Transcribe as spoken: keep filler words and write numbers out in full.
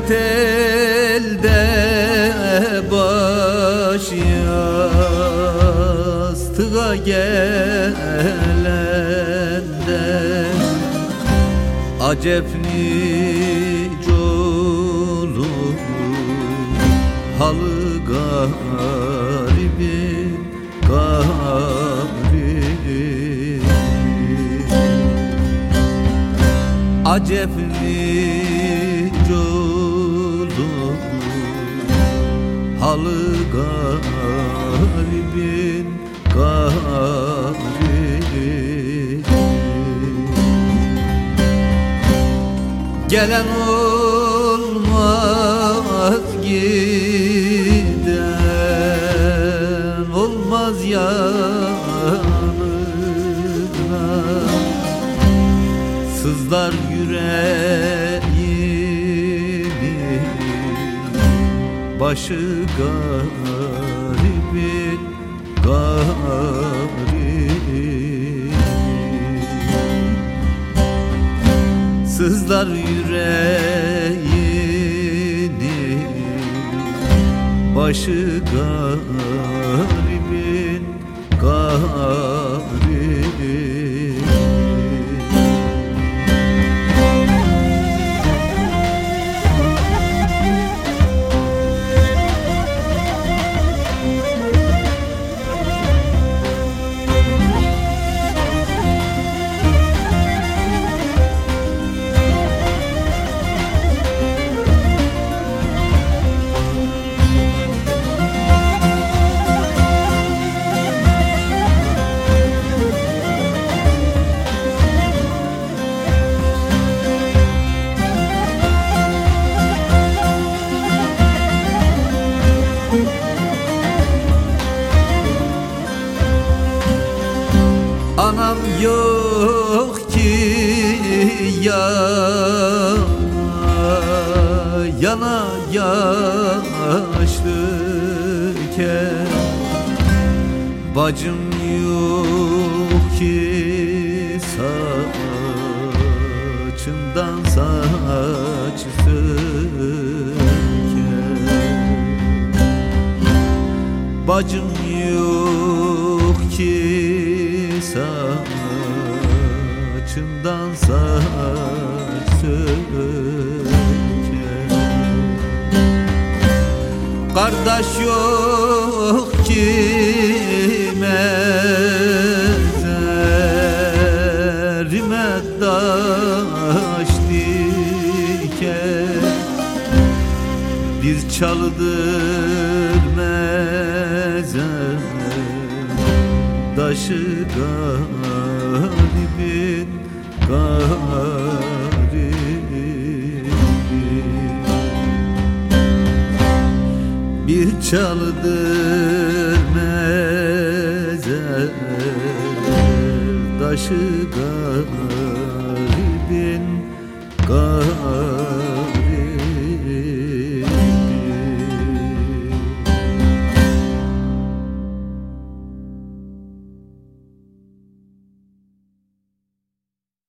Gurbet elde baş yastığa gelende acep nice olur halı garibin garibi. Acep nice olur halı garibin garibi. Gelen olmaz, giden olmaz yanına. Sızlar yüreğimi başı garibin garibi. Sızlar yüreğini başı garibin garibi. Anam yok ki yana yana yaşlıken, bacım yok ki saçından saç söken. Bacım yok ki saçından saç söken. Kardeş yok ki mezarime taş diken. Bir çalıdır mezar taşı garibin garibi. Bir çalıdır mezar taşı garibin garibi.